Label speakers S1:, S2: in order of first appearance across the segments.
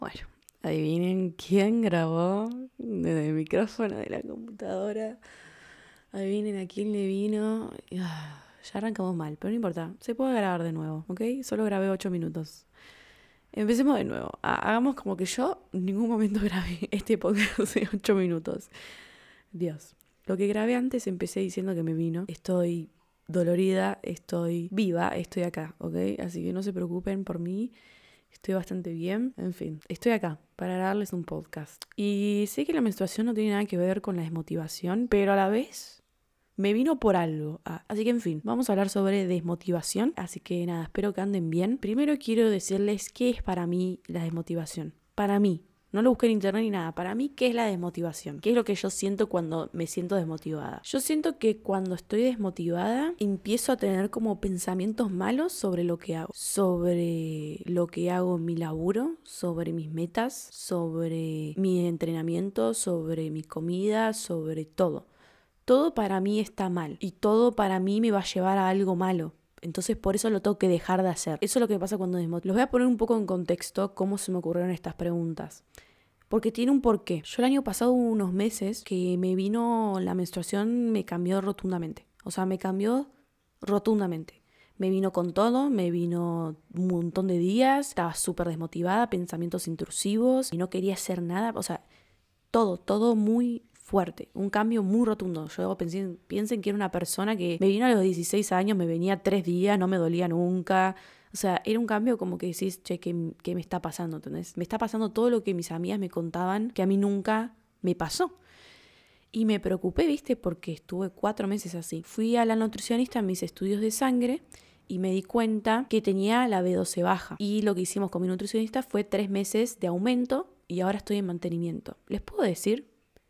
S1: Bueno, adivinen quién grabó desde el micrófono de la computadora. Adivinen a quién le vino. Ya arrancamos mal, pero no importa. Se puede grabar de nuevo, ¿ok? Solo grabé 8 minutos. Empecemos de nuevo. Hagamos como que yo en ningún momento grabé este podcast de 8 minutos. Dios. Lo que grabé antes empecé diciendo que me vino. Estoy dolorida, estoy viva, estoy acá, ¿ok? Así que no se preocupen por mí. Estoy bastante bien. En fin, estoy acá para darles un podcast. Y sé que la menstruación no tiene nada que ver con la desmotivación, pero a la vez me vino por algo. Así que en fin, vamos a hablar sobre desmotivación. Así que nada, espero que anden bien. Primero quiero decirles qué es para mí la desmotivación. Para mí. No lo busqué en internet ni nada. Para mí, ¿qué es la desmotivación? ¿Qué es lo que yo siento cuando me siento desmotivada? Yo siento que cuando estoy desmotivada, empiezo a tener como pensamientos malos sobre lo que hago. Sobre lo que hago en mi laburo, sobre mis metas, sobre mi entrenamiento, sobre mi comida, sobre todo. Todo para mí está mal y todo para mí me va a llevar a algo malo. Entonces por eso lo tengo que dejar de hacer. Eso es lo que pasa cuando desmotivo. Los voy a poner un poco en contexto cómo se me ocurrieron estas preguntas. Porque tiene un porqué. Yo el año pasado hubo unos meses que me vino la menstruación, me cambió rotundamente. O sea, me cambió rotundamente. Me vino con todo, me vino un montón de días, estaba súper desmotivada, pensamientos intrusivos y no quería hacer nada. O sea, todo muy fuerte, un cambio muy rotundo. Yo piensen que era una persona que me vino a los 16 años, me venía 3 días, no me dolía nunca. O sea, era un cambio como que decís, che, ¿qué me está pasando? ¿Entendés? Me está pasando todo lo que mis amigas me contaban que a mí nunca me pasó. Y me preocupé, ¿viste? Porque estuve 4 meses así. Fui a la nutricionista en mis estudios de sangre y me di cuenta que tenía la B12 baja. Y lo que hicimos con mi nutricionista fue 3 meses de aumento y ahora estoy en mantenimiento. Les puedo decir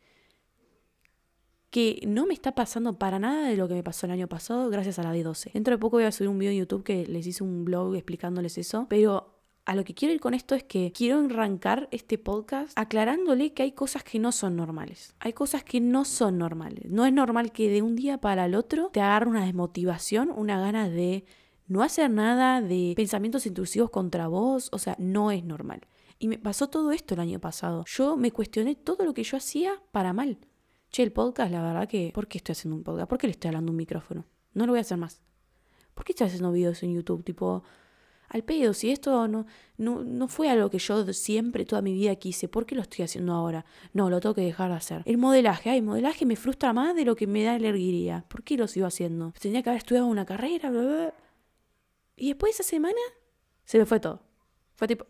S1: que no me está pasando para nada de lo que me pasó el año pasado gracias a la B12. Dentro de poco voy a subir un video en YouTube que les hice un blog explicándoles eso, pero a lo que quiero ir con esto es que quiero arrancar este podcast aclarándole que hay cosas que no son normales. Hay cosas que no son normales. No es normal que de un día para el otro te agarre una desmotivación, una gana de no hacer nada, de pensamientos intrusivos contra vos. O sea, no es normal. Y me pasó todo esto el año pasado. Yo me cuestioné todo lo que yo hacía para mal. Che, el podcast, la verdad que... ¿Por qué estoy haciendo un podcast? ¿Por qué le estoy hablando a un micrófono? No lo voy a hacer más. ¿Por qué estoy haciendo videos en YouTube? Tipo, al pedo, si esto no fue algo que yo siempre, toda mi vida quise, ¿por qué lo estoy haciendo ahora? No, lo tengo que dejar de hacer. El modelaje me frustra más de lo que me da alegría. ¿Por qué lo sigo haciendo? Tenía que haber estudiado una carrera, bla, bla, bla. Y después de esa semana, se me fue todo. Fue tipo,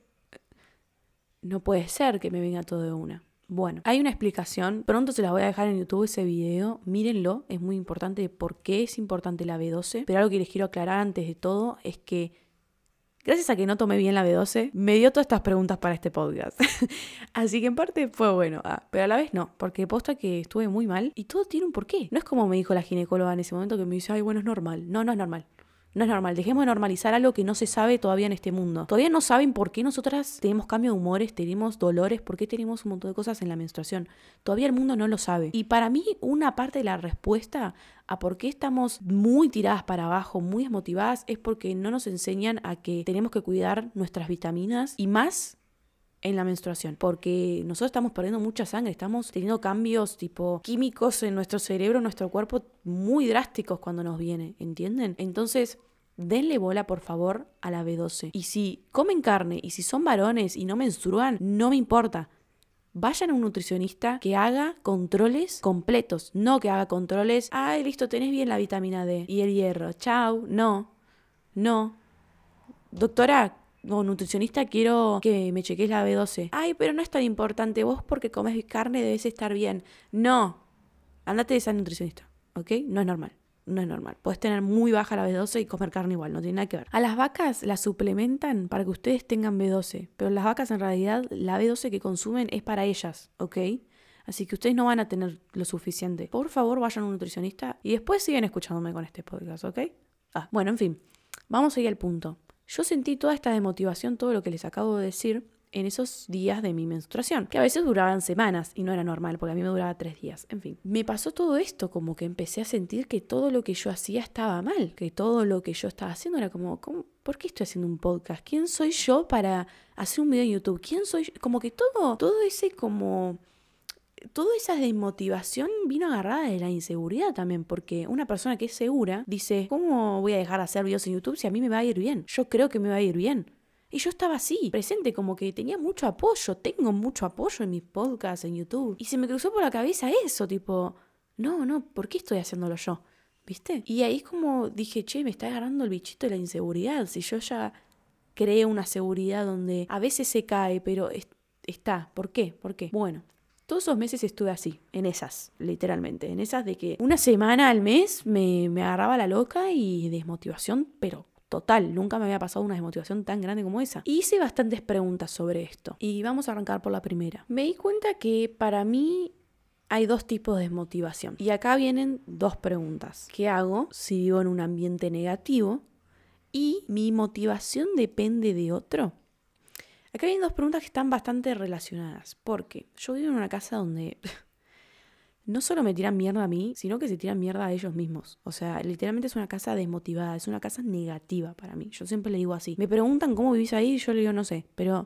S1: no puede ser que me venga todo de una. Bueno, hay una explicación, pronto se la voy a dejar en YouTube ese video, mírenlo, es muy importante por qué es importante la B12, pero algo que les quiero aclarar antes de todo es que gracias a que no tomé bien la B12, me dio todas estas preguntas para este podcast. Así que en parte fue bueno, pero a la vez no, porque posta que estuve muy mal y todo tiene un porqué. No es como me dijo la ginecóloga en ese momento que me dice, ay, bueno, es normal. No, no es normal. No es normal, dejemos de normalizar algo que no se sabe todavía en este mundo. Todavía no saben por qué nosotras tenemos cambio de humores, tenemos dolores, por qué tenemos un montón de cosas en la menstruación. Todavía el mundo no lo sabe. Y para mí una parte de la respuesta a por qué estamos muy tiradas para abajo, muy desmotivadas, es porque no nos enseñan a que tenemos que cuidar nuestras vitaminas y más en la menstruación, porque nosotros estamos perdiendo mucha sangre, estamos teniendo cambios tipo químicos en nuestro cerebro, en nuestro cuerpo muy drásticos cuando nos viene, ¿entienden? Entonces, denle bola por favor a la B12. Y si comen carne y si son varones y no menstruan, no me importa. Vayan a un nutricionista que haga controles completos, no que haga controles, ay, listo, tenés bien la vitamina D y el hierro, chau, no. Doctora o nutricionista, quiero que me cheques la B12. Ay, pero no es tan importante. Vos porque comes carne debes estar bien. No. Andate de esa nutricionista, ¿ok? No es normal. No es normal. Puedes tener muy baja la B12 y comer carne igual, no tiene nada que ver. A las vacas las suplementan para que ustedes tengan B12, pero las vacas en realidad la B12 que consumen es para ellas, ¿ok? Así que ustedes no van a tener lo suficiente. Por favor, vayan a un nutricionista y después siguen escuchándome con este podcast, ¿ok? Bueno, en fin. Vamos a ir al punto. Yo sentí toda esta desmotivación, todo lo que les acabo de decir, en esos días de mi menstruación, que a veces duraban semanas y no era normal, porque a mí me duraba 3 días. En fin, me pasó todo esto, como que empecé a sentir que todo lo que yo hacía estaba mal, que todo lo que yo estaba haciendo era como ¿por qué estoy haciendo un podcast? ¿Quién soy yo para hacer un video en YouTube? ¿Quién soy yo? Como que todo ese como... Toda esa desmotivación vino agarrada de la inseguridad también, porque una persona que es segura dice, ¿cómo voy a dejar de hacer videos en YouTube si a mí me va a ir bien? Yo creo que me va a ir bien. Y yo estaba así, presente, como que tenía mucho apoyo, tengo mucho apoyo en mis podcasts, en YouTube. Y se me cruzó por la cabeza eso, tipo, no, ¿por qué estoy haciéndolo yo? ¿Viste? Y ahí es como dije, che, me está agarrando el bichito de la inseguridad. Si yo ya creé una seguridad donde a veces se cae, pero está. ¿Por qué? Bueno, todos esos meses estuve así, en esas, literalmente. En esas de que una semana al mes me agarraba la loca y desmotivación, pero total, nunca me había pasado una desmotivación tan grande como esa. Y hice bastantes preguntas sobre esto. Y vamos a arrancar por la primera. Me di cuenta que para mí hay 2 tipos de desmotivación. Y acá vienen 2 preguntas. ¿Qué hago si vivo en un ambiente negativo y mi motivación depende de otro? Acá vienen 2 preguntas que están bastante relacionadas. Porque yo vivo en una casa donde... no solo me tiran mierda a mí, sino que se tiran mierda a ellos mismos. O sea, literalmente es una casa desmotivada, es una casa negativa para mí. Yo siempre le digo así. Me preguntan cómo vivís ahí y yo le digo no sé. Pero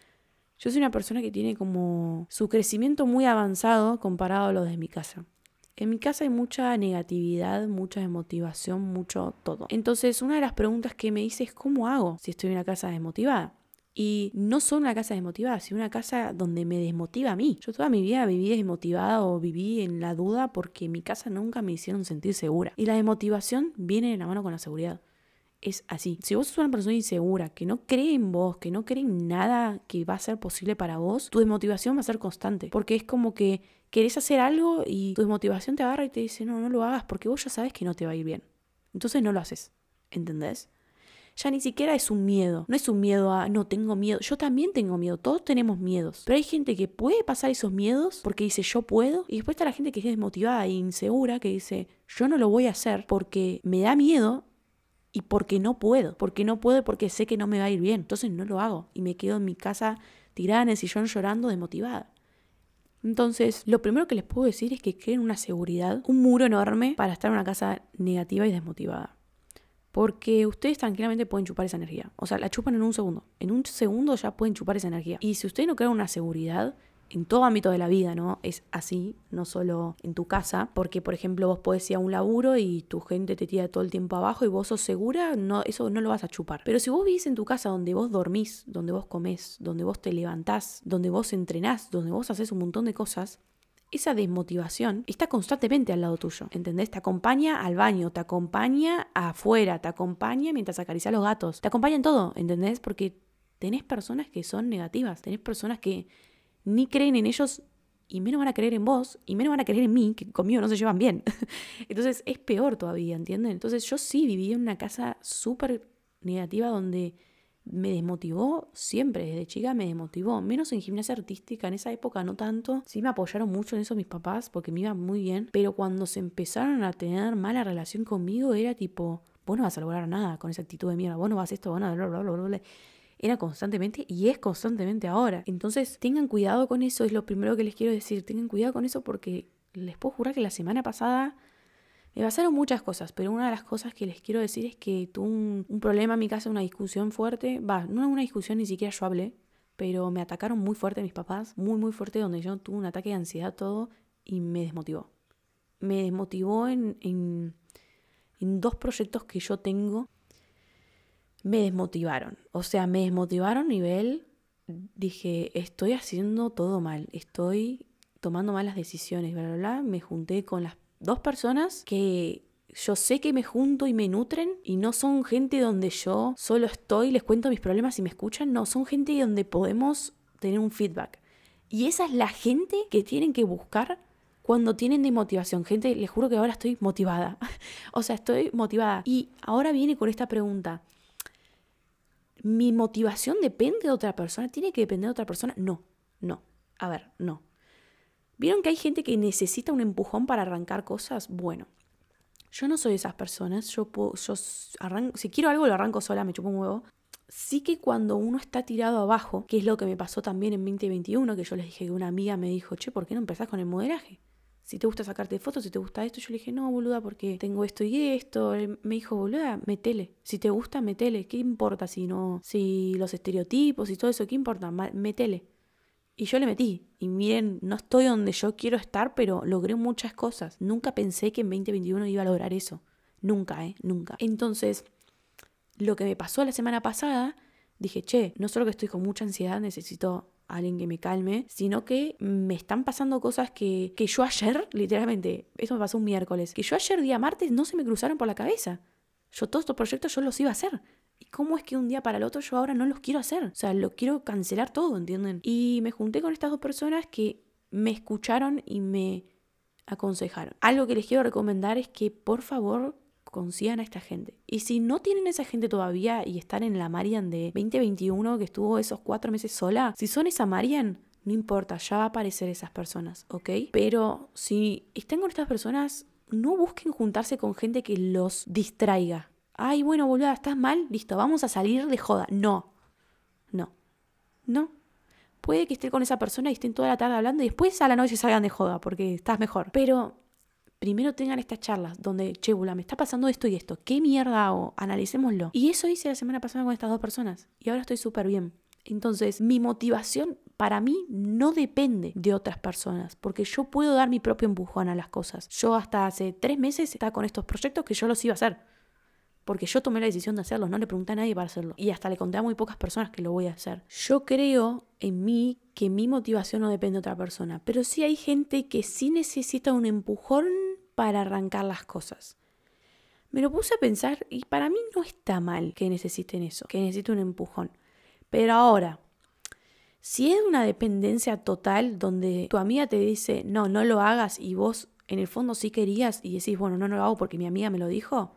S1: yo soy una persona que tiene como su crecimiento muy avanzado comparado a lo de mi casa. En mi casa hay mucha negatividad, mucha desmotivación, mucho todo. Entonces, una de las preguntas que me hice es ¿cómo hago si estoy en una casa desmotivada? Y no solo una casa desmotivada, sino una casa donde me desmotiva a mí. Yo toda mi vida viví desmotivada o viví en la duda porque en mi casa nunca me hicieron sentir segura. Y la desmotivación viene de la mano con la seguridad. Es así. Si vos sos una persona insegura, que no cree en vos, que no cree en nada que va a ser posible para vos, tu desmotivación va a ser constante. Porque es como que querés hacer algo y tu desmotivación te agarra y te dice, no lo hagas porque vos ya sabes que no te va a ir bien. Entonces no lo haces. ¿Entendés? Ya ni siquiera es un miedo. No es un miedo a, no tengo miedo. Yo también tengo miedo. Todos tenemos miedos. Pero hay gente que puede pasar esos miedos porque dice yo puedo. Y después está la gente que es desmotivada e insegura que dice yo no lo voy a hacer porque me da miedo y porque no puedo. Porque no puedo porque sé que no me va a ir bien. Entonces no lo hago. Y me quedo en mi casa tirada en el sillón llorando desmotivada. Entonces, lo primero que les puedo decir es que creen una seguridad, un muro enorme para estar en una casa negativa y desmotivada. Porque ustedes tranquilamente pueden chupar esa energía. O sea, la chupan en un segundo. En un segundo ya pueden chupar esa energía. Y si ustedes no crean una seguridad en todo ámbito de la vida, ¿no? Es así, no solo en tu casa. Porque, por ejemplo, vos podés ir a un laburo y tu gente te tira todo el tiempo abajo y vos sos segura, no, eso no lo vas a chupar. Pero si vos vivís en tu casa donde vos dormís, donde vos comés, donde vos te levantás, donde vos entrenás, donde vos haces un montón de cosas, esa desmotivación está constantemente al lado tuyo, ¿entendés? Te acompaña al baño, te acompaña afuera, te acompaña mientras acaricias a los gatos, te acompaña en todo, ¿entendés? Porque tenés personas que son negativas, tenés personas que ni creen en ellos y menos van a creer en vos y menos van a creer en mí, que conmigo no se llevan bien. Entonces es peor todavía, ¿entienden? Entonces yo sí viví en una casa súper negativa donde me desmotivó siempre, desde chica me desmotivó, menos en gimnasia artística, en esa época no tanto. Sí me apoyaron mucho en eso mis papás porque me iba muy bien, pero cuando se empezaron a tener mala relación conmigo era tipo, vos no vas a lograr nada con esa actitud de mierda, vos no vas a esto, vos no, bla, bla, bla, bla, bla. Era constantemente y es constantemente ahora. Entonces tengan cuidado con eso, es lo primero que les quiero decir, tengan cuidado con eso porque les puedo jurar que la semana pasada me pasaron muchas cosas, pero una de las cosas que les quiero decir es que tuve un problema en mi casa, una discusión fuerte. No una discusión, ni siquiera yo hablé, pero me atacaron muy fuerte mis papás, muy, muy fuerte, donde yo tuve un ataque de ansiedad, todo, y me desmotivó. Me desmotivó en 2 proyectos que yo tengo. Me desmotivaron. O sea, me desmotivaron a nivel, dije, estoy haciendo todo mal, estoy tomando malas decisiones, bla, bla, bla. Me junté con las 2 personas que yo sé que me junto y me nutren y no son gente donde yo solo estoy, les cuento mis problemas y me escuchan, no, son gente donde podemos tener un feedback. Y esa es la gente que tienen que buscar cuando tienen desmotivación. Gente, les juro que ahora estoy motivada. O sea, estoy motivada. Y ahora viene con esta pregunta. ¿Mi motivación depende de otra persona? ¿Tiene que depender de otra persona? No. A ver, no. ¿Vieron que hay gente que necesita un empujón para arrancar cosas? Bueno, yo no soy de esas personas. Si quiero algo, lo arranco sola, me chupo un huevo. sí que cuando uno está tirado abajo, que es lo que me pasó también en 2021, que yo les dije que una amiga me dijo, che, ¿por qué no empezás con el modelaje? Si te gusta sacarte fotos, si te gusta esto, yo le dije, no, boluda, porque tengo esto y esto. Él me dijo, boluda, metele. Si te gusta, metele. ¿Qué importa si no, si los estereotipos y todo eso, qué importa? Metele. Y yo le metí. Y miren, no estoy donde yo quiero estar, pero logré muchas cosas. Nunca pensé que en 2021 iba a lograr eso. Nunca, nunca. Entonces, lo que me pasó la semana pasada, dije, che, no solo que estoy con mucha ansiedad, necesito a alguien que me calme, sino que me están pasando cosas que yo ayer, literalmente, eso me pasó un miércoles, que yo ayer día martes no se me cruzaron por la cabeza. Yo todos estos proyectos yo los iba a hacer. ¿Y cómo es que un día para el otro yo ahora no los quiero hacer? O sea, lo quiero cancelar todo, ¿entienden? Y me junté con estas dos personas que me escucharon y me aconsejaron. Algo que les quiero recomendar es que, por favor, consigan a esta gente. Y si no tienen esa gente todavía y están en la Marian de 2021 que estuvo esos 4 meses sola, si son esa Marian, no importa, ya va a aparecer esas personas, ¿ok? Pero si están con estas personas, no busquen juntarse con gente que los distraiga. Ay, bueno, boluda, ¿estás mal? Listo, vamos a salir de joda. No. Puede que esté con esa persona y estén toda la tarde hablando y después a la noche salgan de joda porque estás mejor. Pero primero tengan estas charlas donde, che, bula, me está pasando esto y esto. ¿Qué mierda hago? Analicémoslo. Y eso hice la semana pasada con estas dos personas. Y ahora estoy súper bien. Entonces, mi motivación para mí no depende de otras personas. Porque yo puedo dar mi propio empujón a las cosas. Yo hasta hace 3 meses estaba con estos proyectos que yo los iba a hacer. Porque yo tomé la decisión de hacerlos. No le pregunté a nadie para hacerlo. Y hasta le conté a muy pocas personas que lo voy a hacer. Yo creo en mí que mi motivación no depende de otra persona. Pero sí hay gente que sí necesita un empujón para arrancar las cosas. Me lo puse a pensar y para mí no está mal que necesiten eso, que necesiten un empujón. Pero ahora, si es una dependencia total donde tu amiga te dice, no lo hagas y vos en el fondo sí querías y decís, bueno, no lo hago porque mi amiga me lo dijo,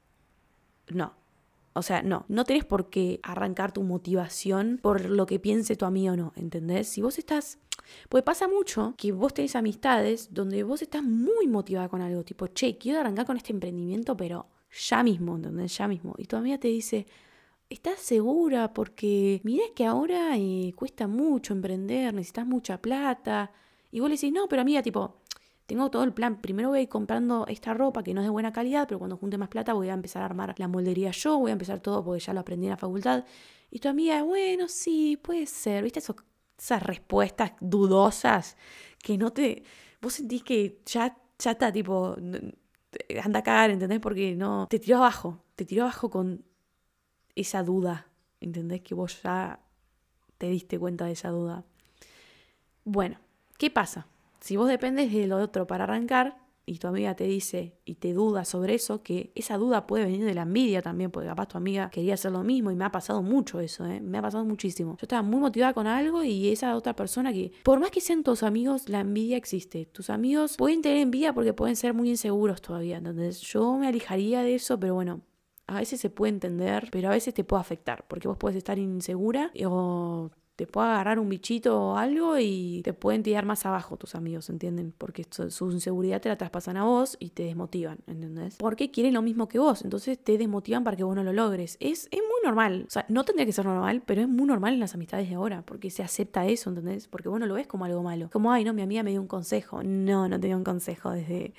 S1: no. O sea, no tenés por qué arrancar tu motivación por lo que piense tu amigo o no, ¿entendés? Si vos estás... Pues pasa mucho que vos tenés amistades donde vos estás muy motivada con algo, tipo, che, quiero arrancar con este emprendimiento, pero ya mismo, ¿entendés? Ya mismo. Y tu amiga te dice, ¿estás segura? Porque mirá que ahora cuesta mucho emprender, necesitas mucha plata. Y vos le decís, no, pero amiga, tipo... Tengo todo el plan. Primero voy a ir comprando esta ropa que no es de buena calidad, pero cuando junte más plata voy a empezar a armar la moldería yo, voy a empezar todo porque ya lo aprendí en la facultad. Y tu amiga, bueno, sí, puede ser. ¿Viste esas respuestas dudosas que no te... Vos sentís que ya está, tipo, anda a cagar, ¿entendés? Porque no... Te tiró abajo con esa duda, ¿entendés? Que vos ya te diste cuenta de esa duda. Bueno, ¿qué pasa? Si vos dependes de lo otro para arrancar y tu amiga te dice y te duda sobre eso, que esa duda puede venir de la envidia también, porque capaz tu amiga quería hacer lo mismo y me ha pasado mucho eso, me ha pasado muchísimo. Yo estaba muy motivada con algo y esa otra persona que, por más que sean tus amigos, la envidia existe. Tus amigos pueden tener envidia porque pueden ser muy inseguros todavía, entonces yo me alejaría de eso, pero bueno, a veces se puede entender, pero a veces te puede afectar, porque vos puedes estar insegura o... te puede agarrar un bichito o algo y te pueden tirar más abajo tus amigos, ¿entienden? Porque su inseguridad te la traspasan a vos y te desmotivan, ¿entendés? Porque quieren lo mismo que vos, entonces te desmotivan para que vos no lo logres. Es muy normal, o sea, no tendría que ser normal, pero es muy normal en las amistades de ahora, porque se acepta eso, ¿entendés? Porque vos no lo ves como algo malo. Como, ay, no, mi amiga me dio un consejo. No te dio un consejo desde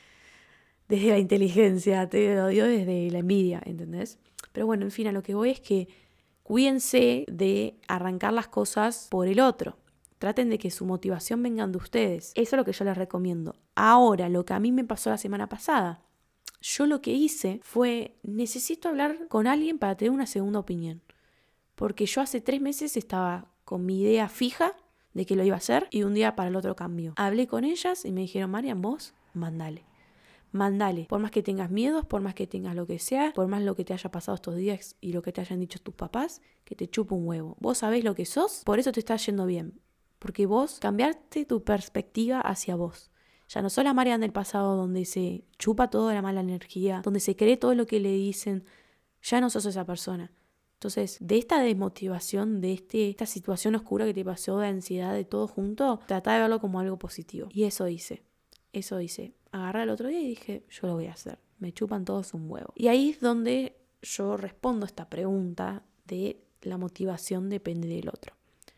S1: la inteligencia, te lo dio desde la envidia, ¿entendés? Pero bueno, en fin, a lo que voy es que cuídense de arrancar las cosas por el otro. Traten de que su motivación vengan de ustedes. Eso es lo que yo les recomiendo. Ahora, lo que a mí me pasó la semana pasada. Yo lo que hice fue, necesito hablar con alguien para tener una segunda opinión. Porque yo hace 3 meses estaba con mi idea fija de que lo iba a hacer y de un día para el otro cambió. Hablé con ellas y me dijeron, Marian, vos, mandale. Por más que tengas miedos, por más que tengas lo que sea, por más lo que te haya pasado estos días y lo que te hayan dicho tus papás, que te chupa un huevo. Vos sabés lo que sos, por eso te está yendo bien. Porque vos cambiaste tu perspectiva hacia vos. Ya no sos la Marian del pasado donde se chupa toda la mala energía, donde se cree todo lo que le dicen. Ya no sos esa persona. Entonces, de esta desmotivación, de esta situación oscura que te pasó, de ansiedad, de todo junto, tratá de verlo como algo positivo. Y eso hice. Agarré el otro día y dije, yo lo voy a hacer. Me chupan todos un huevo. Y ahí es donde yo respondo esta pregunta de la motivación depende del otro.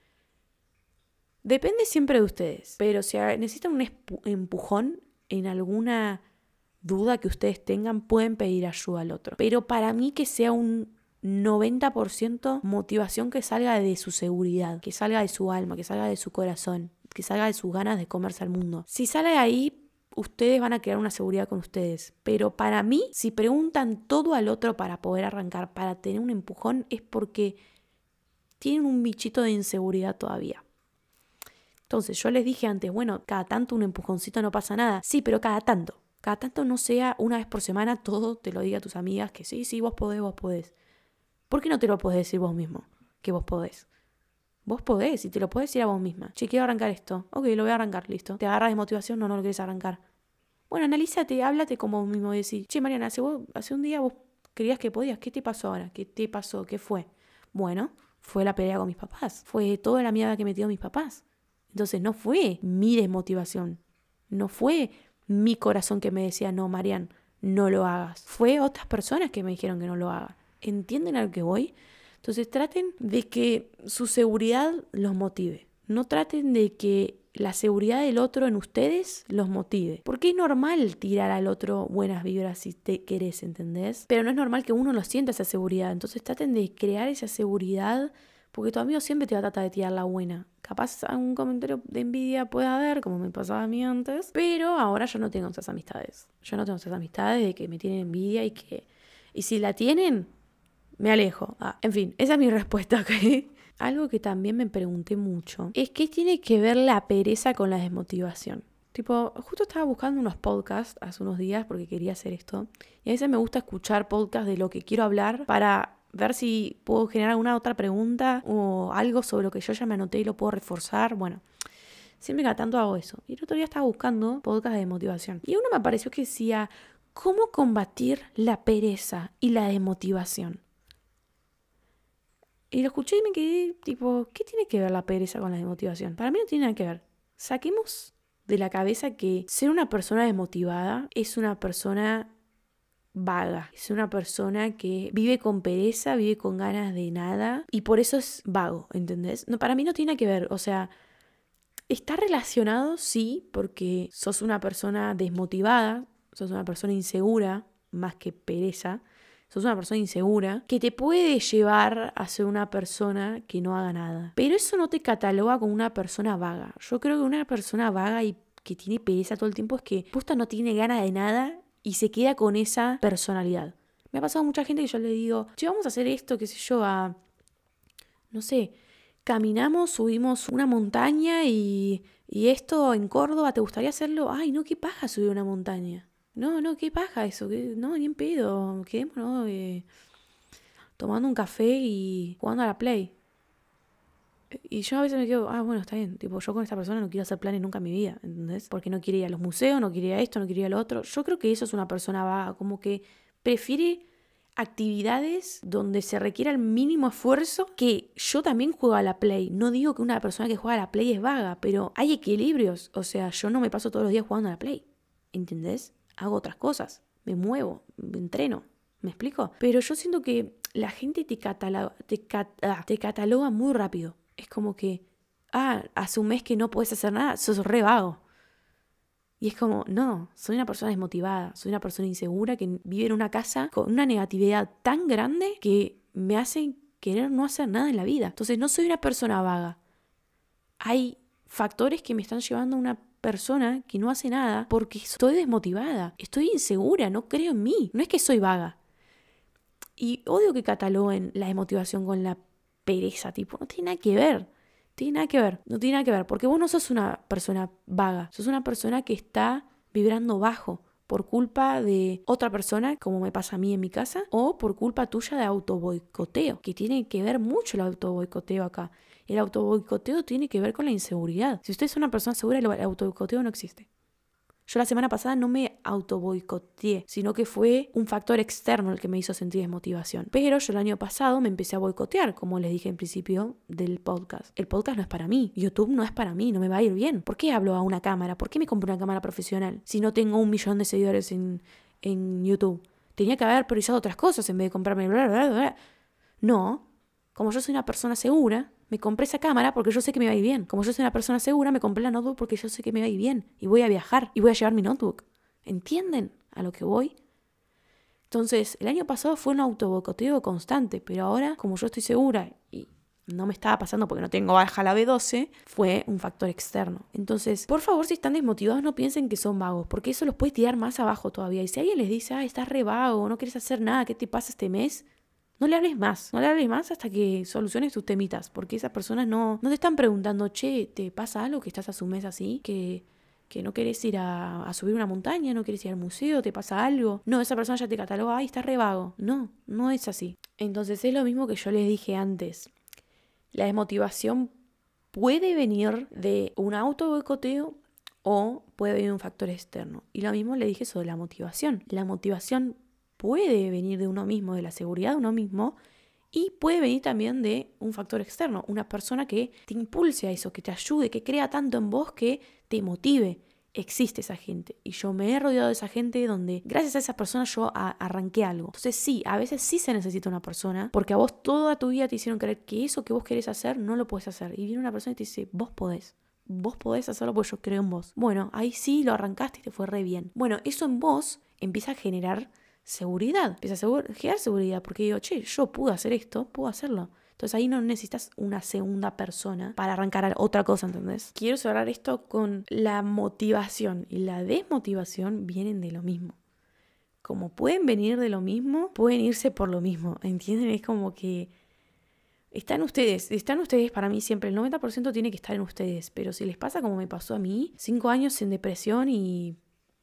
S1: Depende siempre de ustedes, pero si necesitan un empujón en alguna duda que ustedes tengan, pueden pedir ayuda al otro. Pero para mí que sea un 90% motivación que salga de su seguridad, que salga de su alma, que salga de su corazón, que salga de sus ganas de comerse al mundo. Si sale de ahí, ustedes van a crear una seguridad con ustedes. Pero para mí, si preguntan todo al otro para poder arrancar, para tener un empujón, es porque tienen un bichito de inseguridad todavía. Entonces, yo les dije antes, bueno, cada tanto un empujoncito no pasa nada. Sí, pero cada tanto. Cada tanto no sea una vez por semana, todo te lo diga a tus amigas que sí, vos podés, vos podés. ¿Por qué no te lo podés decir vos mismo? Que vos podés. Vos podés y te lo podés decir a vos misma. Che, quiero arrancar esto. Ok, lo voy a arrancar, listo. ¿Te agarras de motivación? No lo querés arrancar. Bueno, analízate, háblate como vos mismo y decís, che, Mariana, hace un día vos creías que podías. ¿Qué te pasó ahora? ¿Qué te pasó? ¿Qué fue? Bueno, fue la pelea con mis papás. Fue toda la mierda que me dio mis papás. Entonces no fue mi desmotivación. No fue mi corazón que me decía, no, Marian, no lo hagas. Fue otras personas que me dijeron que no lo haga. ¿Entienden a lo que voy? Entonces traten de que su seguridad los motive. No traten de que la seguridad del otro en ustedes los motive. Porque es normal tirar al otro buenas vibras si te querés, ¿entendés? Pero no es normal que uno no sienta esa seguridad. Entonces traten de crear esa seguridad, porque tu amigo siempre te va a tratar de tirar la buena. Capaz algún comentario de envidia puede haber, como me pasaba a mí antes, pero ahora yo no tengo esas amistades. Yo no tengo esas amistades de que me tienen envidia y si la tienen, me alejo. En fin, esa es mi respuesta, ¿ok? Algo que también me pregunté mucho es qué tiene que ver la pereza con la desmotivación. Tipo, justo estaba buscando unos podcasts hace unos días porque quería hacer esto. Y a veces me gusta escuchar podcasts de lo que quiero hablar para ver si puedo generar alguna otra pregunta o algo sobre lo que yo ya me anoté y lo puedo reforzar. Bueno, siempre cada tanto hago eso. Y el otro día estaba buscando podcasts de motivación. Y uno me pareció que decía, ¿cómo combatir la pereza y la desmotivación? Y lo escuché y me quedé tipo, ¿qué tiene que ver la pereza con la desmotivación? Para mí no tiene nada que ver. Saquemos de la cabeza que ser una persona desmotivada es una persona vaga. Es una persona que vive con pereza, vive con ganas de nada y por eso es vago, ¿entendés? No, para mí no tiene que ver, o sea, está relacionado, sí, porque sos una persona desmotivada, sos una persona insegura, más que pereza. Sos una persona insegura que te puede llevar a ser una persona que no haga nada. Pero eso no te cataloga como una persona vaga. Yo creo que una persona vaga y que tiene pereza todo el tiempo es que justo no tiene ganas de nada y se queda con esa personalidad. Me ha pasado mucha gente que yo le digo, che, vamos a hacer esto, qué sé yo, no sé, caminamos, subimos una montaña y esto en Córdoba, ¿te gustaría hacerlo? Ay, no, qué paja subir una montaña. No, qué paja eso, no, ni en pedo, quedémonos tomando un café y jugando a la Play. Y yo a veces me quedo, bueno, está bien, tipo, yo con esta persona no quiero hacer planes nunca en mi vida, ¿entendés? Porque no quiere ir a los museos, no quiere ir a esto, no quiere ir a lo otro. Yo creo que eso es una persona vaga, como que prefiere actividades donde se requiera el mínimo esfuerzo, que yo también juego a la Play. No digo que una persona que juega a la Play es vaga, pero hay equilibrios. O sea, yo no me paso todos los días jugando a la Play, ¿entendés? Hago otras cosas, me muevo, me entreno, ¿me explico? Pero yo siento que la gente te cataloga muy rápido. Es como que, hace un mes que no puedes hacer nada, sos re vago. Y es como, no, soy una persona desmotivada, soy una persona insegura que vive en una casa con una negatividad tan grande que me hace querer no hacer nada en la vida. Entonces no soy una persona vaga. Hay factores que me están llevando a una persona que no hace nada porque estoy desmotivada, estoy insegura, no creo en mí, no es que soy vaga. Y odio que cataloguen la desmotivación con la pereza, tipo, no tiene nada que ver, no tiene nada que ver, porque vos no sos una persona vaga, sos una persona que está vibrando bajo por culpa de otra persona, como me pasa a mí en mi casa, o por culpa tuya de autoboicoteo, que tiene que ver mucho el autoboicoteo acá. El autoboicoteo tiene que ver con la inseguridad. Si usted es una persona segura, el autoboicoteo no existe. Yo la semana pasada no me autoboicoteé, sino que fue un factor externo el que me hizo sentir desmotivación. Pero yo el año pasado me empecé a boicotear, como les dije en principio del podcast. El podcast no es para mí, YouTube no es para mí, no me va a ir bien. ¿Por qué hablo a una cámara? ¿Por qué me compro una cámara profesional si no tengo 1 millón de seguidores en YouTube? Tenía que haber priorizado otras cosas en vez de comprarme bla, bla, bla. No, Como yo soy una persona segura, me compré esa cámara porque yo sé que me va a ir bien. Como yo soy una persona segura, me compré la notebook porque yo sé que me va a ir bien. Y voy a viajar y voy a llevar mi notebook. ¿Entienden a lo que voy? Entonces, el año pasado fue un autoboicoteo constante, pero ahora, como yo estoy segura y no me estaba pasando porque no tengo baja la B12, fue un factor externo. Entonces, por favor, si están desmotivados, no piensen que son vagos, porque eso los puede tirar más abajo todavía. Y si alguien les dice, estás re vago, no quieres hacer nada, ¿qué te pasa este mes? No le hables más hasta que soluciones tus temitas, porque esas personas no te están preguntando, che, ¿te pasa algo que estás a su mes así? Que no querés ir a subir una montaña, no querés ir al museo, ¿te pasa algo? No, esa persona ya te cataloga, ay, estás re vago. No, no es así. Entonces es lo mismo que yo les dije antes. La desmotivación puede venir de un auto boicoteo o puede venir de un factor externo. Y lo mismo le dije sobre la motivación. La motivación puede venir de uno mismo, de la seguridad de uno mismo, y puede venir también de un factor externo, una persona que te impulse a eso, que te ayude, que crea tanto en vos que te motive. Existe esa gente y yo me he rodeado de esa gente donde gracias a esa persona yo arranqué algo. Entonces sí, a veces sí se necesita una persona porque a vos toda tu vida te hicieron creer que eso que vos querés hacer no lo podés hacer y viene una persona y te dice, vos podés hacerlo porque yo creo en vos. Bueno, ahí sí lo arrancaste y te fue re bien. Bueno, eso en vos empieza a generar seguridad, empieza a generar seguridad porque digo, che, yo pude hacer esto, puedo hacerlo. Entonces ahí no necesitas una segunda persona para arrancar a otra cosa, ¿entendés? Quiero cerrar esto con la motivación y la desmotivación vienen de lo mismo. Como pueden venir de lo mismo, pueden irse por lo mismo, ¿entienden? Es como que están ustedes para mí siempre, el 90% tiene que estar en ustedes, pero si les pasa como me pasó a mí, 5 años en depresión y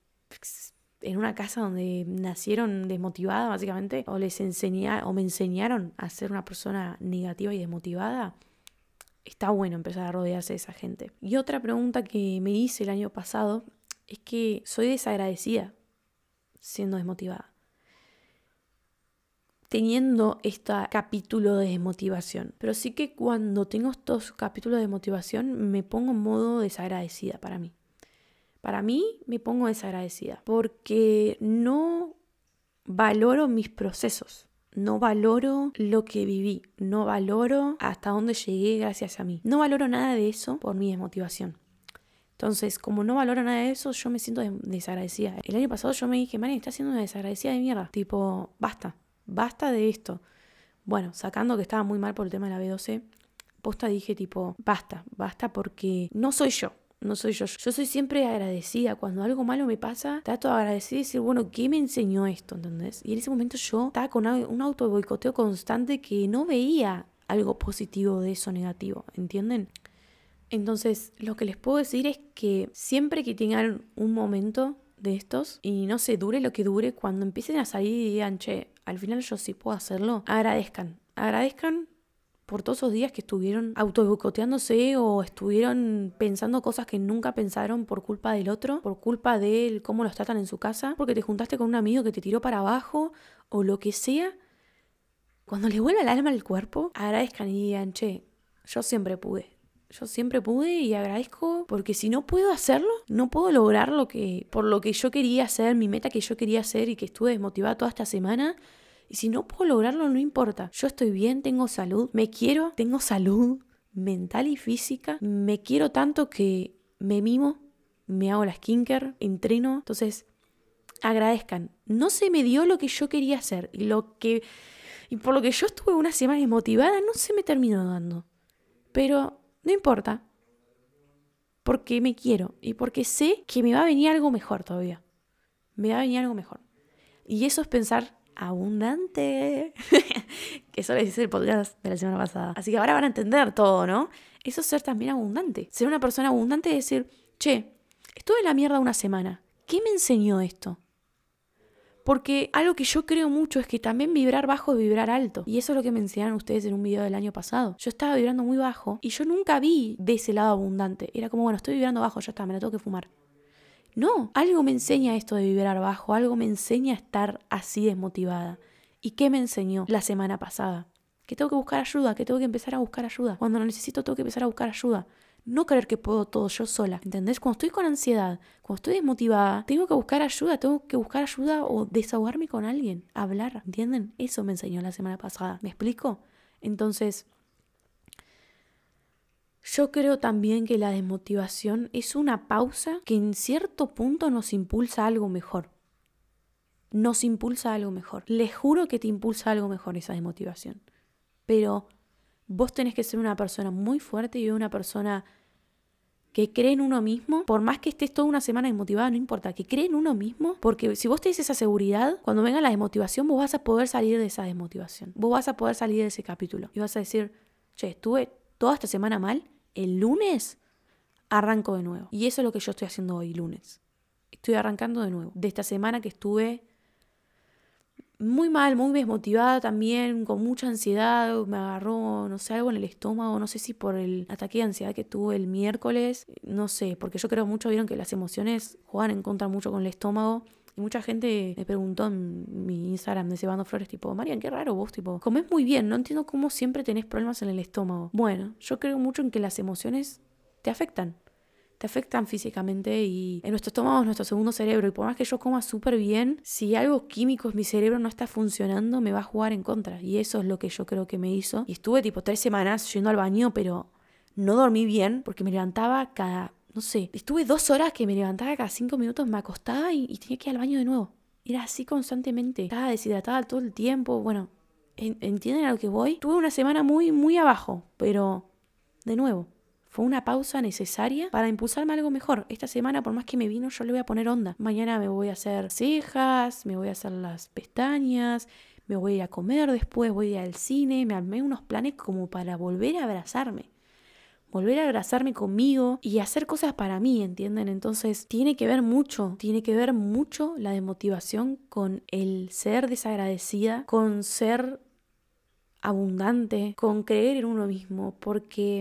S1: en una casa donde nacieron desmotivada básicamente, o me enseñaron a ser una persona negativa y desmotivada, está bueno empezar a rodearse de esa gente. Y otra pregunta que me hice el año pasado es que soy desagradecida siendo desmotivada, teniendo este capítulo de desmotivación. Pero sí que cuando tengo estos capítulos de desmotivación me pongo en modo desagradecida para mí. Para mí me pongo desagradecida porque no valoro mis procesos, no valoro lo que viví, no valoro hasta dónde llegué gracias a mí. No valoro nada de eso por mi desmotivación. Entonces, como no valoro nada de eso, yo me siento desagradecida. El año pasado yo me dije, Mari, estás siendo una desagradecida de mierda. Tipo, basta de esto. Bueno, sacando que estaba muy mal por el tema de la B12, posta dije tipo, basta porque no soy yo. No soy yo. Yo soy siempre agradecida. Cuando algo malo me pasa, trato de agradecer y decir, bueno, ¿qué me enseñó esto? ¿Entendés? Y en ese momento yo estaba con un auto boicoteo constante que no veía algo positivo de eso negativo. ¿Entienden? Entonces, lo que les puedo decir es que siempre que tengan un momento de estos, y no sé, dure lo que dure, cuando empiecen a salir y digan, che, al final yo sí puedo hacerlo, agradezcan por todos esos días que estuvieron autoboicoteándose o estuvieron pensando cosas que nunca pensaron por culpa del otro, por culpa de cómo los tratan en su casa, porque te juntaste con un amigo que te tiró para abajo o lo que sea. Cuando les vuelva el alma al cuerpo, agradezcan y digan, che, yo siempre pude y agradezco porque si no puedo hacerlo, no puedo lograr por lo que yo quería hacer, mi meta que yo quería hacer y que estuve desmotivada toda esta semana. Y si no puedo lograrlo, no importa. Yo estoy bien, tengo salud, me quiero, tengo salud mental y física. Me quiero tanto que me mimo, me hago la skincare, entreno. Entonces, agradezcan. No se me dio lo que yo quería hacer. Y por lo que yo estuve una semana desmotivada, no se me terminó dando. Pero no importa. Porque me quiero. Y porque sé que me va a venir algo mejor todavía. Me va a venir algo mejor. Y eso es pensar abundante, que eso les dice el podcast de la semana pasada. Así que ahora van a entender todo, ¿no? Eso es ser también abundante. Ser una persona abundante es decir, che, estuve en la mierda una semana. ¿Qué me enseñó esto? Porque algo que yo creo mucho es que también vibrar bajo es vibrar alto. Y eso es lo que me enseñaron ustedes en un video del año pasado. Yo estaba vibrando muy bajo y yo nunca vi de ese lado abundante. Era como, bueno, estoy vibrando bajo, ya está, me la tengo que fumar. No, algo me enseña esto de vibrar bajo, algo me enseña a estar así desmotivada. ¿Y qué me enseñó la semana pasada? Que tengo que buscar ayuda, que tengo que empezar a buscar ayuda. Cuando lo necesito tengo que empezar a buscar ayuda. No creer que puedo todo yo sola, ¿entendés? Cuando estoy con ansiedad, cuando estoy desmotivada, tengo que buscar ayuda o desahogarme con alguien, hablar, ¿entienden? Eso me enseñó la semana pasada. ¿Me explico? Entonces, yo creo también que la desmotivación es una pausa que en cierto punto nos impulsa a algo mejor. Nos impulsa a algo mejor. Les juro que te impulsa a algo mejor esa desmotivación. Pero vos tenés que ser una persona muy fuerte y una persona que cree en uno mismo. Por más que estés toda una semana desmotivada, no importa, que cree en uno mismo. Porque si vos tenés esa seguridad, cuando venga la desmotivación, vos vas a poder salir de esa desmotivación. Vos vas a poder salir de ese capítulo. Y vas a decir, che, estuve toda esta semana mal. El lunes arranco de nuevo. Y eso es lo que yo estoy haciendo hoy, lunes. Estoy arrancando de nuevo. De esta semana que estuve muy mal, muy desmotivada también, con mucha ansiedad, me agarró, no sé, algo en el estómago, no sé si por el ataque de ansiedad que tuve el miércoles, no sé, porque yo creo mucho, vieron que las emociones juegan en contra mucho con el estómago. Y mucha gente me preguntó en mi Instagram de Cebando Flores, tipo, Marian, qué raro vos, tipo, comés muy bien, no entiendo cómo siempre tenés problemas en el estómago. Bueno, yo creo mucho en que las emociones te afectan físicamente y en nuestro estómago es nuestro segundo cerebro y por más que yo coma súper bien, si algo químico en mi cerebro no está funcionando me va a jugar en contra y eso es lo que yo creo que me hizo y estuve tipo 3 semanas yendo al baño pero no dormí bien porque me levantaba no sé, estuve 2 horas que me levantaba cada 5 minutos, me acostaba y tenía que ir al baño de nuevo, era así constantemente, estaba deshidratada todo el tiempo, bueno, ¿entienden a lo que voy? Tuve una semana muy, muy abajo, pero de nuevo fue una pausa necesaria para impulsarme a algo mejor. Esta semana, por más que me vino, yo le voy a poner onda. Mañana me voy a hacer cejas, me voy a hacer las pestañas, me voy a ir a comer después, voy a ir al cine. Me armé unos planes como para volver a abrazarme. Volver a abrazarme conmigo y hacer cosas para mí, ¿entienden? Entonces tiene que ver mucho la desmotivación con el ser desagradecida, con ser abundante, con creer en uno mismo, porque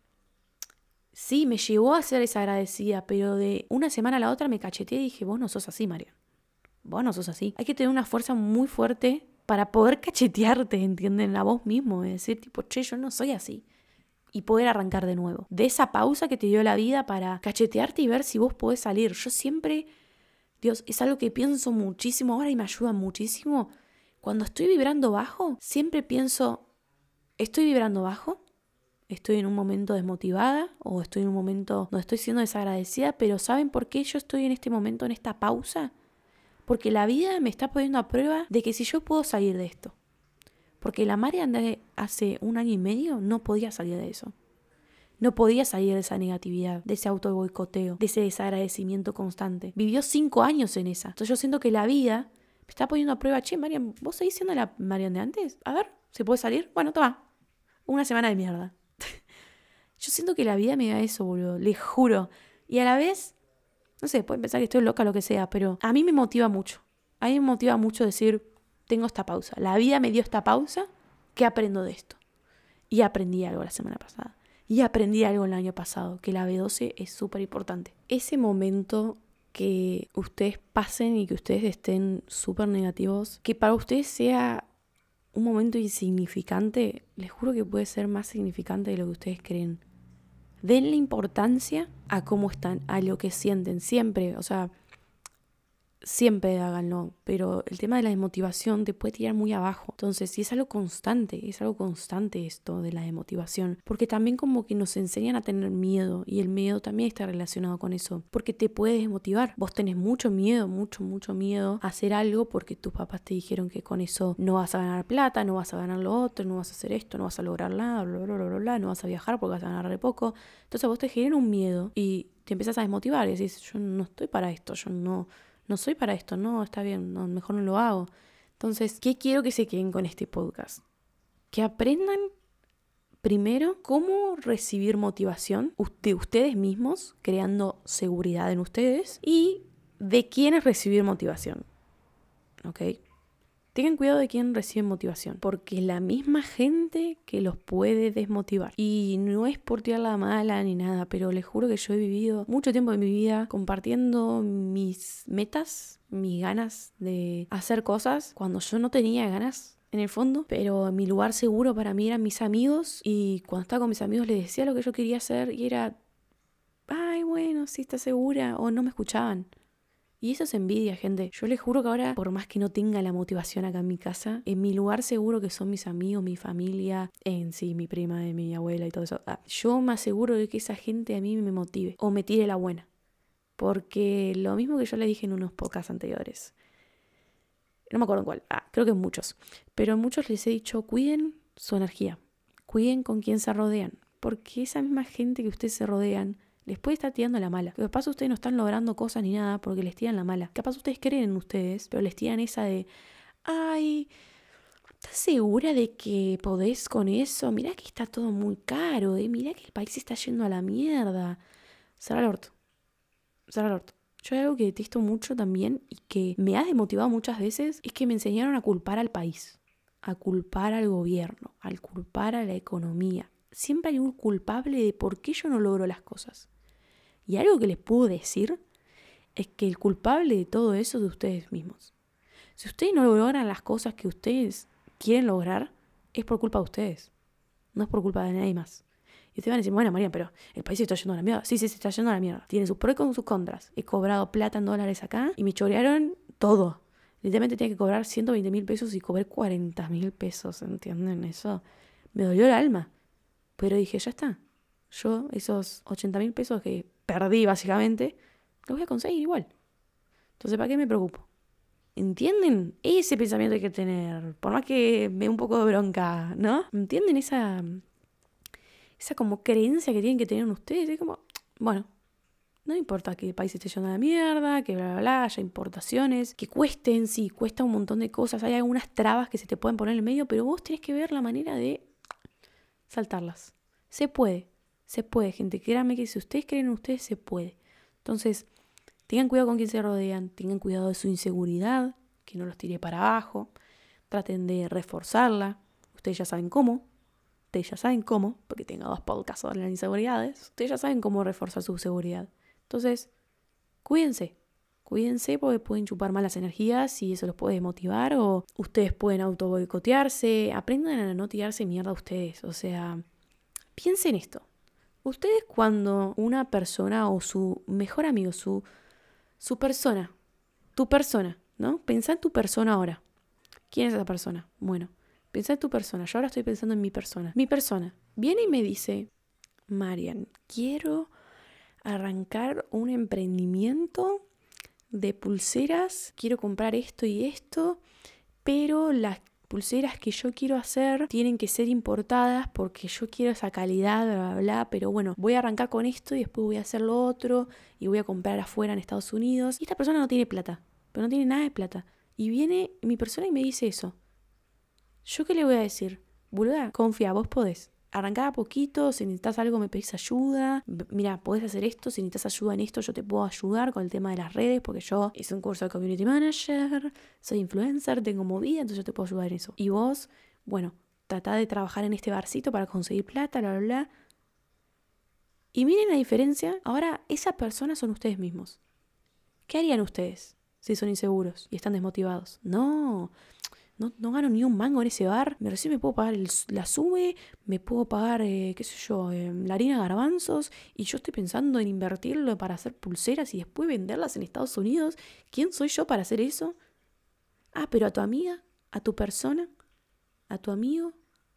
S1: sí, me llevó a ser desagradecida, pero de una semana a la otra me cacheteé y dije, vos no sos así, Marian. Vos no sos así. Hay que tener una fuerza muy fuerte para poder cachetearte, ¿entienden? A vos mismo. Es decir, tipo, che, yo no soy así. Y poder arrancar de nuevo. De esa pausa que te dio la vida para cachetearte y ver si vos podés salir. Yo siempre, Dios, es algo que pienso muchísimo ahora y me ayuda muchísimo. Cuando estoy vibrando bajo, siempre pienso, ¿estoy vibrando bajo? Estoy en un momento desmotivada o estoy en un momento donde estoy siendo desagradecida, pero ¿saben por qué yo estoy en este momento, en esta pausa? Porque la vida me está poniendo a prueba de que si yo puedo salir de esto. Porque la Marian de hace 1 año y medio no podía salir de eso. No podía salir de esa negatividad, de ese auto boicoteo, de ese desagradecimiento constante. Vivió 5 años en esa. Entonces yo siento que la vida me está poniendo a prueba, che, Marian, ¿vos seguís siendo la Marian de antes? A ver, ¿se puede salir? Bueno, toma. 1 semana de mierda. Yo siento que la vida me da eso, boludo, les juro. Y a la vez, no sé, pueden pensar que estoy loca o lo que sea, pero a mí me motiva mucho. A mí me motiva mucho decir, tengo esta pausa. La vida me dio esta pausa, ¿qué aprendo de esto? Y aprendí algo la semana pasada. Y aprendí algo el año pasado, que la B12 es súper importante. Ese momento que ustedes pasen y que ustedes estén súper negativos, que para ustedes sea un momento insignificante, les juro que puede ser más significante de lo que ustedes creen. Denle importancia a cómo están, a lo que sienten, siempre, o sea, siempre háganlo, pero el tema de la desmotivación te puede tirar muy abajo. Entonces, sí es algo constante esto de la desmotivación, porque también como que nos enseñan a tener miedo y el miedo también está relacionado con eso, porque te puede desmotivar. Vos tenés mucho miedo a hacer algo porque tus papás te dijeron que con eso no vas a ganar plata, no vas a ganar lo otro, no vas a hacer esto, no vas a lograr nada, no vas a viajar porque vas a ganar re poco. Entonces vos te generan un miedo y te empiezas a desmotivar y decís, yo no estoy para esto, yo no soy para esto, no, está bien, no, mejor no lo hago. Entonces, ¿qué quiero que se queden con este podcast? Que aprendan primero cómo recibir motivación de ustedes mismos, creando seguridad en ustedes, y de quiénes recibir motivación. ¿Ok? Tengan cuidado de quién recibe motivación, porque es la misma gente que los puede desmotivar. Y no es por tirar la mala ni nada, pero les juro que yo he vivido mucho tiempo de mi vida compartiendo mis metas, mis ganas de hacer cosas cuando yo no tenía ganas en el fondo, pero mi lugar seguro para mí eran mis amigos y cuando estaba con mis amigos les decía lo que yo quería hacer y era, ay bueno, sí, estás segura, o no me escuchaban. Y eso es envidia, gente. Yo les juro que ahora, por más que no tenga la motivación acá en mi casa, en mi lugar seguro que son mis amigos, mi familia, en sí, mi prima, mi abuela y todo eso. Yo me aseguro de que esa gente a mí me motive o me tire la buena. Porque lo mismo que yo le dije en unos podcasts anteriores. No me acuerdo en cuál. Creo que en muchos. Pero en muchos les he dicho, cuiden su energía. Cuiden con quién se rodean. Porque esa misma gente que ustedes se rodean les puede estar tirando la mala. Capaz ustedes no están logrando cosas ni nada porque les tiran la mala. Capaz ustedes creen en ustedes, pero les tiran esa de, ay, ¿estás segura de que podés con eso? Mirá que está todo muy caro, mirá que el país se está yendo a la mierda. Cerra el orto. Cerra el orto. Yo hay algo que detesto mucho también y que me ha desmotivado muchas veces, es que me enseñaron a culpar al país, a culpar al gobierno, a culpar a la economía. Siempre hay un culpable de por qué yo no logro las cosas. Y algo que les puedo decir es que el culpable de todo eso es de ustedes mismos. Si ustedes no logran las cosas que ustedes quieren lograr, es por culpa de ustedes. No es por culpa de nadie más. Y ustedes van a decir, bueno, María, pero el país se está yendo a la mierda. Sí, se está yendo a la mierda. Tiene sus pros y con sus contras. He cobrado plata en dólares acá y me chorearon todo. Literalmente tenía que cobrar 120.000 pesos y cobré 40.000 pesos, ¿entienden? Eso me dolió el alma. Pero dije, ya está. Yo esos 80.000 pesos que perdí básicamente, los voy a conseguir igual. Entonces, ¿para qué me preocupo? ¿Entienden? Ese pensamiento hay que tener. Por más que me dé un poco de bronca, ¿no? ¿Entienden esa como creencia que tienen que tener ustedes? Es como, bueno, no importa que el país esté yendo a la mierda, que bla, bla, bla, haya importaciones, que cuesten, sí, cuesta un montón de cosas. Hay algunas trabas que se te pueden poner en el medio, pero vos tenés que ver la manera de saltarlas. Se puede, gente. Créanme que si ustedes creen en ustedes, se puede. Entonces, tengan cuidado con quién se rodean, tengan cuidado de su inseguridad, que no los tire para abajo. Traten de reforzarla. Ustedes ya saben cómo. Porque tengo 2 podcasts sobre las inseguridades. Ustedes ya saben cómo reforzar su seguridad. Entonces, cuídense porque pueden chupar malas energías y eso los puede desmotivar o ustedes pueden auto boicotearse. Aprendan a no tirarse mierda a ustedes. O sea, piensen esto. Ustedes cuando una persona o su mejor amigo, su persona, tu persona, ¿no? Pensá en tu persona ahora. ¿Quién es esa persona? Bueno, pensá en tu persona. Yo ahora estoy pensando en mi persona. Mi persona viene y me dice, Marian, quiero arrancar un emprendimiento de pulseras. Quiero comprar esto y esto, pero las pulseras que yo quiero hacer tienen que ser importadas porque yo quiero esa calidad, bla, bla, bla. Pero bueno, voy a arrancar con esto y después voy a hacer lo otro y voy a comprar afuera en Estados Unidos. Y esta persona no tiene plata, pero no tiene nada de plata. Y viene mi persona y me dice eso. ¿Yo qué le voy a decir? Boluda, confía, vos podés. Arrancá a poquito, si necesitas algo me pedís ayuda. Mira, podés hacer esto, si necesitas ayuda en esto yo te puedo ayudar con el tema de las redes porque yo hice un curso de Community Manager, soy influencer, tengo movida, entonces yo te puedo ayudar en eso. Y vos, bueno, tratá de trabajar en este barcito para conseguir plata, bla, bla, bla. Y miren la diferencia, ahora esas personas son ustedes mismos. ¿Qué harían ustedes si son inseguros y están desmotivados? No gano ni un mango en ese bar. Recién me puedo pagar la sube, me puedo pagar, qué sé yo, la harina de garbanzos. Y yo estoy pensando en invertirlo para hacer pulseras y después venderlas en Estados Unidos. ¿Quién soy yo para hacer eso? Pero a tu amiga, a tu persona, a tu amigo,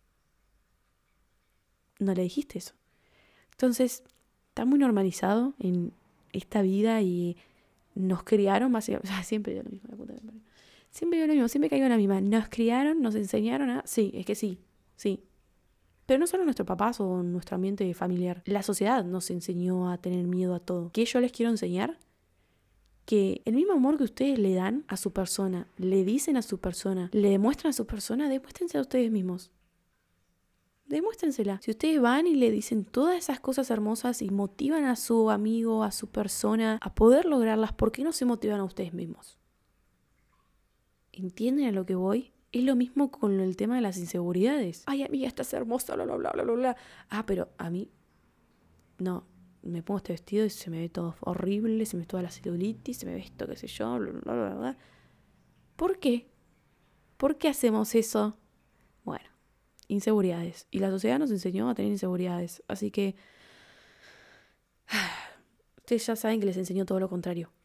S1: no le dijiste eso. Entonces, está muy normalizado en esta vida y nos criaron, siempre digo lo mismo, la puta que me parió. Siempre digo lo mismo, siempre caigo en la misma. Nos criaron, nos enseñaron a... Sí, es que sí. Pero no solo nuestros papás o nuestro ambiente familiar. La sociedad nos enseñó a tener miedo a todo. ¿Qué yo les quiero enseñar? Que el mismo amor que ustedes le dan a su persona, le dicen a su persona, le demuestran a su persona, demuéstrense a ustedes mismos. Demuéstrensela. Si ustedes van y le dicen todas esas cosas hermosas y motivan a su amigo, a su persona, a poder lograrlas, ¿por qué no se motivan a ustedes mismos? ¿Entienden a lo que voy? Es lo mismo con el tema de las inseguridades. Ay, amiga, estás hermosa, bla, bla, bla, bla, bla. Pero a mí, no, me pongo este vestido y se me ve todo horrible, se me ve toda la celulitis, se me ve esto, qué sé yo, bla, bla, bla, bla. ¿Por qué? ¿Por qué hacemos eso? Bueno, inseguridades. Y la sociedad nos enseñó a tener inseguridades. Así que ustedes ya saben que les enseñó todo lo contrario.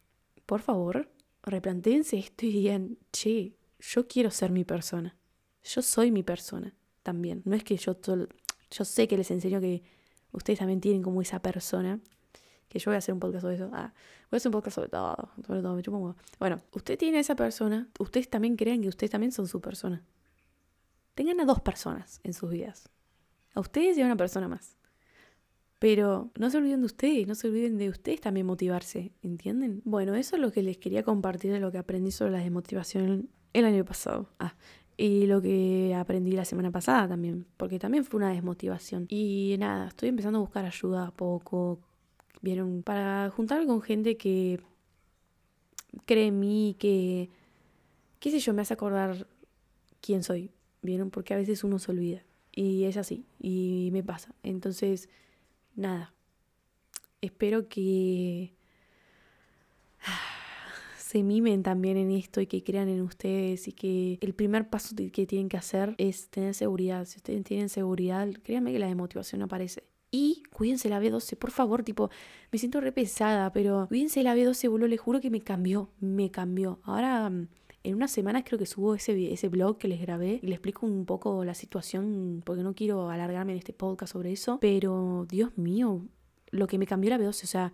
S1: por favor, replantéense esto y digan, che, yo quiero ser mi persona. Yo soy mi persona también. No es que yo sé que les enseño que ustedes también tienen como esa persona. Que yo voy a hacer un podcast sobre eso. Voy a hacer un podcast sobre todo. Sobre todo, me chupo un huevo. Bueno, usted tiene esa persona. Ustedes también crean que ustedes también son su persona. Tengan a 2 personas en sus vidas. A ustedes y a una persona más. Pero no se olviden de ustedes, no se olviden de ustedes también motivarse, ¿entienden? Bueno, eso es lo que les quería compartir de lo que aprendí sobre la desmotivación el año pasado. Y lo que aprendí la semana pasada también, porque también fue una desmotivación. Y nada, estoy empezando a buscar ayuda a poco, ¿vieron? Para juntarme con gente que cree en mí, que, qué sé yo, me hace acordar quién soy, ¿vieron? Porque a veces uno se olvida. Y es así, y me pasa. Entonces, nada, espero que se mimen también en esto y que crean en ustedes y que el primer paso que tienen que hacer es tener seguridad. Si ustedes tienen seguridad, créanme que la desmotivación aparece. Y cuídense la B12, por favor, tipo, me siento re pesada, pero cuídense la B12, boludo, les juro que me cambió. Ahora, en unas semanas creo que subo ese blog que les grabé y les explico un poco la situación, porque no quiero alargarme en este podcast sobre eso, pero, Dios mío, lo que me cambió la B12, o sea,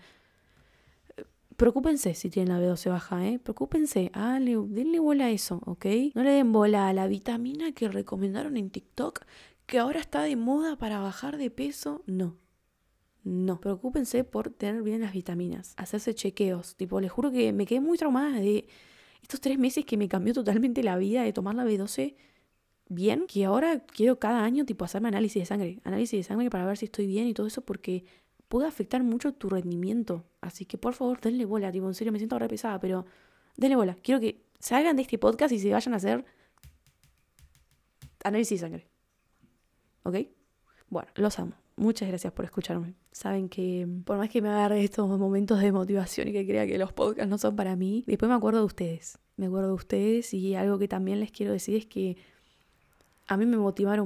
S1: preocúpense si tienen la B12 baja, preocúpense, denle bola a eso, ¿ok? No le den bola a la vitamina que recomendaron en TikTok, que ahora está de moda para bajar de peso. No, preocúpense por tener bien las vitaminas, hacerse chequeos. Tipo, les juro que me quedé muy traumada de estos 3 meses que me cambió totalmente la vida de tomar la B12 bien, que ahora quiero cada año tipo hacerme análisis de sangre para ver si estoy bien y todo eso, porque puede afectar mucho tu rendimiento. Así que por favor, denle bola, tipo, en serio me siento re pesada, pero denle bola. Quiero que salgan de este podcast y se vayan a hacer análisis de sangre. ¿Ok? Bueno, los amo. Muchas gracias por escucharme. Saben que por más que me agarre estos momentos de motivación y que crea que los podcasts no son para mí, después me acuerdo de ustedes. Me acuerdo de ustedes y algo que también les quiero decir es que a mí me motivaron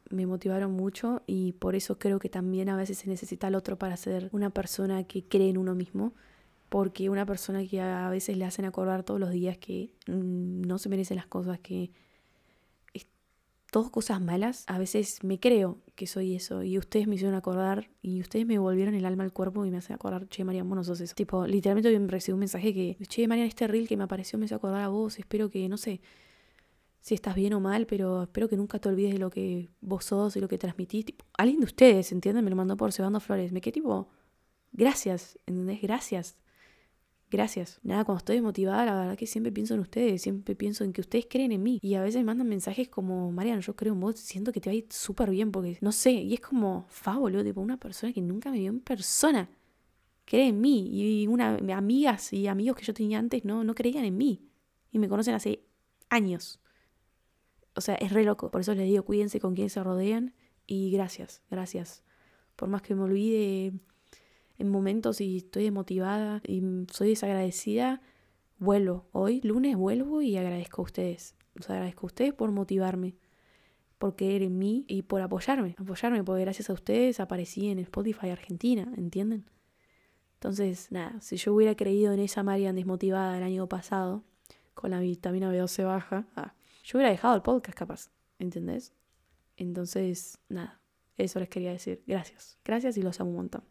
S1: mucho y por eso creo que también a veces se necesita al otro para ser una persona que cree en uno mismo, porque una persona que a veces le hacen acordar todos los días que no se merecen las cosas, que todas cosas malas, a veces me creo que soy eso y ustedes me hicieron acordar y ustedes me volvieron el alma al cuerpo y me hacen acordar, che, Marian, vos no sos eso. Tipo, literalmente hoy me recibí un mensaje que, che, Marian, este reel que me apareció me hizo acordar a vos, espero que, no sé si estás bien o mal, pero espero que nunca te olvides de lo que vos sos y lo que transmitís. Tipo, alguien de ustedes, ¿entienden? Me lo mandó por Cebando Flores. Me quedé tipo, gracias, ¿entendés? Gracias. Nada, cuando estoy desmotivada, la verdad que siempre pienso en ustedes, siempre pienso en que ustedes creen en mí. Y a veces me mandan mensajes como, Marian, yo creo en vos, siento que te va a ir súper bien porque, no sé, y es como, boludo, tipo una persona que nunca me vio en persona. Cree en mí. Y amigas y amigos que yo tenía antes no creían en mí. Y me conocen hace años. O sea, es re loco. Por eso les digo, cuídense con quién se rodean. Y gracias. Por más que me olvide en momentos y estoy desmotivada y soy desagradecida, vuelvo. Hoy, lunes, vuelvo y agradezco a ustedes. Los agradezco a ustedes por motivarme, por creer en mí y por apoyarme, porque gracias a ustedes aparecí en Spotify Argentina, ¿entienden? Entonces, nada, si yo hubiera creído en esa Marian desmotivada el año pasado, con la vitamina B12 baja, yo hubiera dejado el podcast capaz, ¿entendés? Entonces, nada, eso les quería decir. Gracias y los amo un montón.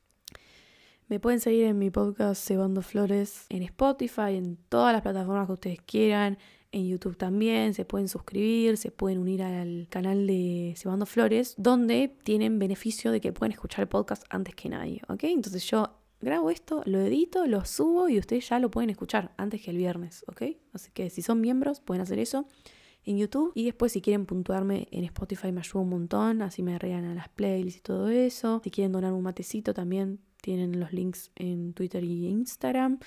S1: Me pueden seguir en mi podcast Cebando Flores en Spotify, en todas las plataformas que ustedes quieran, en YouTube también, se pueden suscribir, se pueden unir al canal de Cebando Flores, donde tienen beneficio de que pueden escuchar el podcast antes que nadie, ¿ok? Entonces yo grabo esto, lo edito, lo subo y ustedes ya lo pueden escuchar antes que el viernes, ¿ok? Así que si son miembros pueden hacer eso en YouTube y después si quieren puntuarme en Spotify me ayuda un montón, así me agregan a las playlists y todo eso. Si quieren donar un matecito también tienen los links en Twitter y Instagram.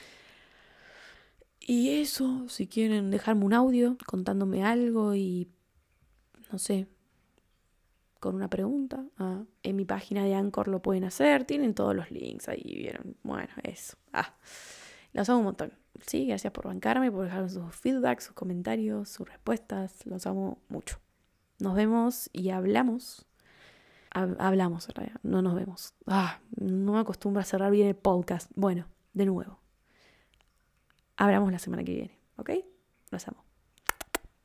S1: Y eso, si quieren dejarme un audio contándome algo y no sé, con una pregunta, en mi página de Anchor lo pueden hacer, tienen todos los links ahí, vieron. Bueno, eso. Los amo un montón. Sí, gracias por bancarme, por dejar sus feedbacks, sus comentarios, sus respuestas. Los amo mucho. Nos vemos y hablamos. Hablamos, en realidad. No nos vemos. No me acostumbro a cerrar bien el podcast. Bueno, de nuevo. hablamos la semana que viene, ¿ok? Los amo.